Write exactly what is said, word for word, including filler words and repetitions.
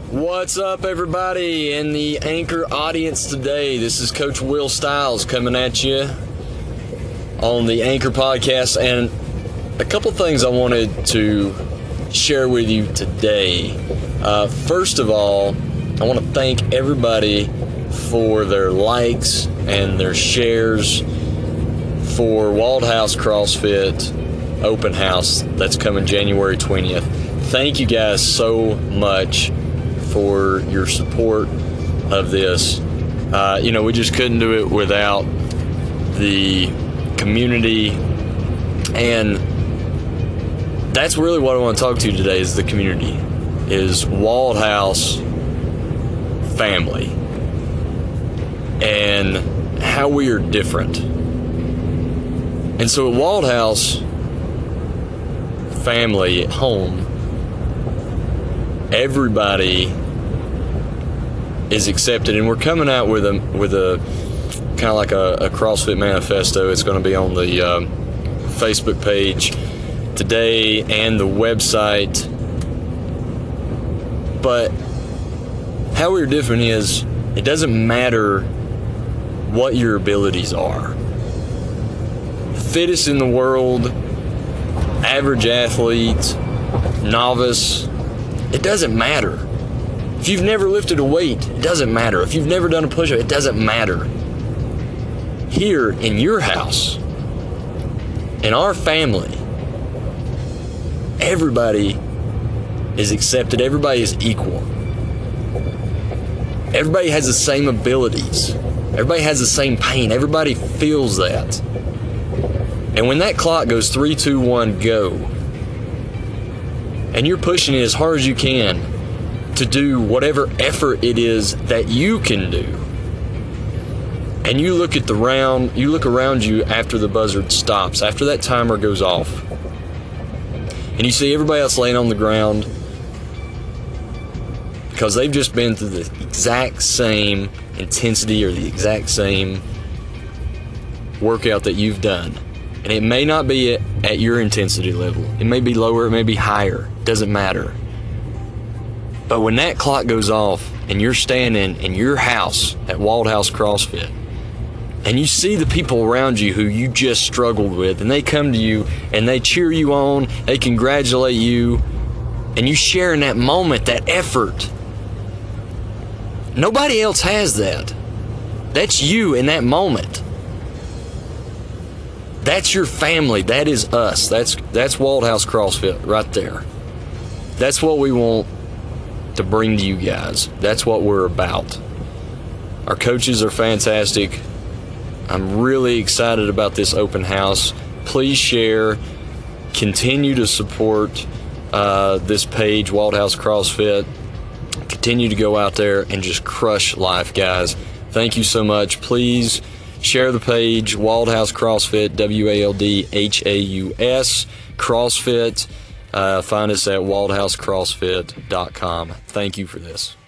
What's up, everybody in the Anchor audience today? This is Coach Will Stiles coming at you on the Anchor podcast, and a couple things I wanted to share with you today. Uh, first of all, I want to thank everybody for their likes and their shares for Wald House CrossFit Open House that's coming January twentieth. Thank you guys so much for your support of this. Uh, you know, we just couldn't do it without the community, and that's really what I want to talk to you today is the community, is Wald House family, and how we are different. And so at Wald House family at home, everybody is accepted, and we're coming out with a with a kind of like a, a CrossFit manifesto. It's going to be on the um, Facebook page today and the website. But how we're different is it doesn't matter what your abilities are. Fittest in the world, average athlete, novice, it doesn't matter. If you've never lifted a weight, it doesn't matter. If you've never done a push-up, it doesn't matter. Here in your house, in our family, everybody is accepted. Everybody is equal. Everybody has the same abilities. Everybody has the same pain. Everybody feels that. And when that clock goes three, two, one, go, and you're pushing it as hard as you can to do whatever effort it is that you can do, and you look at the round, you look around you after the buzzer stops, after that timer goes off, and you see everybody else laying on the ground because they've just been through the exact same intensity or the exact same workout that you've done. And it may not be at, at your intensity level. It may be lower, it may be higher. Doesn't matter. But when that clock goes off and you're standing in your house at Wald House CrossFit, and you see the people around you who you just struggled with, and they come to you and they cheer you on, they congratulate you, and you share in that moment, that effort. Nobody else has that. That's you in that moment. That's your family. That is us. That's that's Wald House CrossFit right there. That's what we want to bring to you guys. That's what we're about. Our coaches are fantastic. I'm really excited about this open house. Please share. Continue to support uh, this page, Wald House CrossFit. Continue to go out there and just crush life, guys. Thank you so much. Please share the page, Wald House CrossFit, W A L D H A U S, CrossFit. Uh, find us at wald house crossfit dot com. Thank you for this.